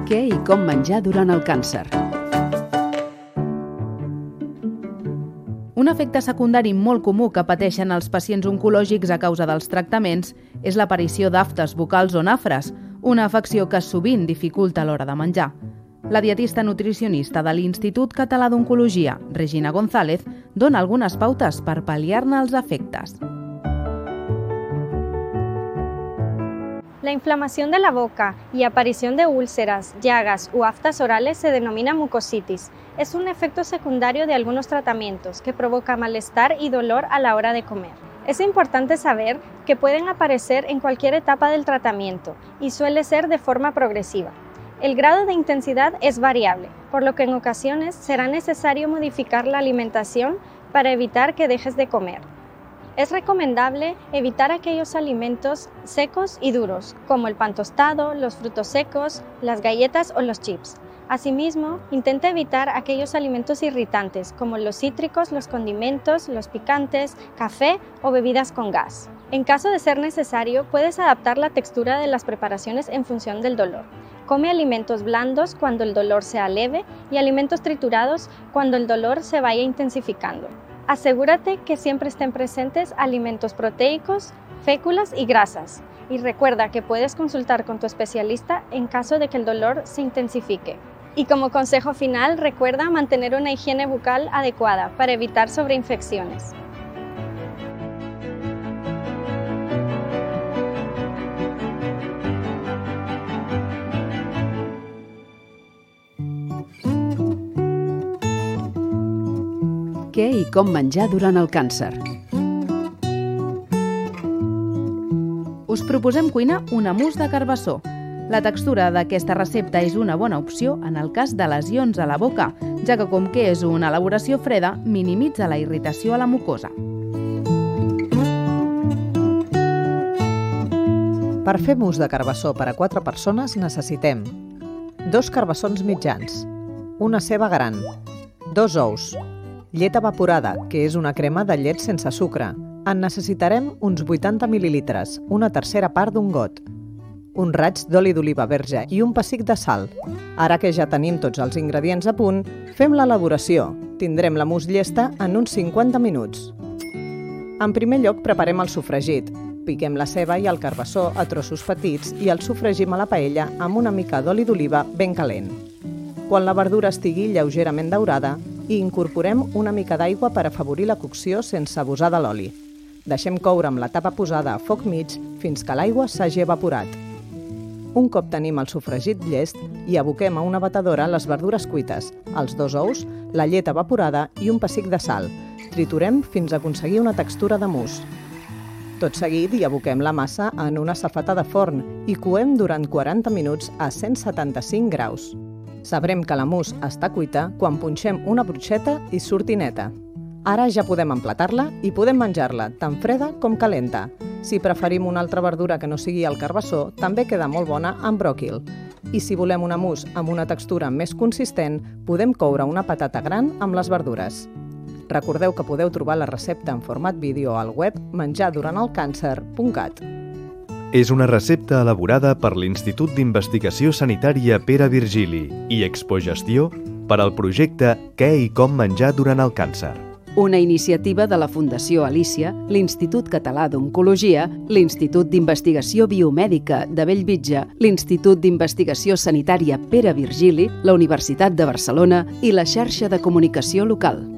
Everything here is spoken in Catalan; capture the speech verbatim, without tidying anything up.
Què i com menjar durant el càncer. Un efecte secundari molt comú que pateixen els pacients oncològics a causa dels tractaments és l'aparició d'aftes bucals o nafres, una afecció que sovint dificulta a l'hora de menjar. La dietista nutricionista de l'Institut Català d'Oncologia, Regina González, dona algunes pautes per pal·liar-ne els efectes. La inflamación de la boca y aparición de úlceras, llagas u aftas orales se denomina mucositis. Es un efecto secundario de algunos tratamientos que provoca malestar y dolor a la hora de comer. Es importante saber que pueden aparecer en cualquier etapa del tratamiento y suele ser de forma progresiva. El grado de intensidad es variable, por lo que en ocasiones será necesario modificar la alimentación para evitar que dejes de comer. Es recomendable evitar aquellos alimentos secos y duros, como el pan tostado, los frutos secos, las galletas o los chips. Asimismo, intenta evitar aquellos alimentos irritantes, como los cítricos, los condimentos, los picantes, café o bebidas con gas. En caso de ser necesario, puedes adaptar la textura de las preparaciones en función del dolor. Come alimentos blandos cuando el dolor sea leve y alimentos triturados cuando el dolor se vaya intensificando. Asegúrate que siempre estén presentes alimentos proteicos, féculas y grasas. Y recuerda que puedes consultar con tu especialista en caso de que el dolor se intensifique. Y como consejo final, recuerda mantener una higiene bucal adecuada para evitar sobreinfecciones. Què i com menjar durant el càncer. Us proposem cuinar un emús de carbassó. La textura d'aquesta recepta és una bona opció en el cas de lesions a la boca, ja que com que és una elaboració freda, minimitza la irritació a la mucosa. Per fer mousse de carbassó per a quatre persones necessitem dos carbassons mitjans, una ceba gran, dos ous, llet evaporada, que és una crema de llet sense sucre. En necessitarem uns vuitanta mil·lilitres, una tercera part d'un got, un raig d'oli d'oliva verge i un pessic de sal. Ara que ja tenim tots els ingredients a punt, fem l'elaboració. Tindrem la mousse llesta en uns cinquanta minuts. En primer lloc preparem el sofregit. Piquem la ceba i el carbassó a trossos petits i el sofregim a la paella amb una mica d'oli d'oliva ben calent. Quan la verdura estigui lleugerament daurada, i incorporem una mica d'aigua per afavorir la cocció sense abusar de l'oli. Deixem coure amb la tapa posada a foc mig fins que l'aigua s'hagi evaporat. Un cop tenim el sofregit llest, hi aboquem a una batedora les verdures cuites, els dos ous, la llet evaporada i un pessic de sal. Triturem fins a aconseguir una textura de mousse. Tot seguit hi aboquem la massa en una safata de forn i coem durant quaranta minuts a cent setanta-cinc graus. Sabrem que la mousse està cuita quan punxem una brotxeta i surti neta. Ara ja podem emplatar-la i podem menjar-la tant freda com calenta. Si preferim una altra verdura que no sigui el carbassó, també queda molt bona amb bròquil. I si volem una mousse amb una textura més consistent, podem coure una patata gran amb les verdures. Recordeu que podeu trobar la recepta en format vídeo al web menjar durant el càncer punt cat. És una recepta elaborada per l'Institut d'Investigació Sanitària Pere Virgili i Expogestió per al projecte Què i com menjar durant el càncer. Una iniciativa de la Fundació Alícia, l'Institut Català d'Oncologia, l'Institut d'Investigació Biomèdica de Bellvitge, l'Institut d'Investigació Sanitària Pere Virgili, la Universitat de Barcelona i la xarxa de comunicació local.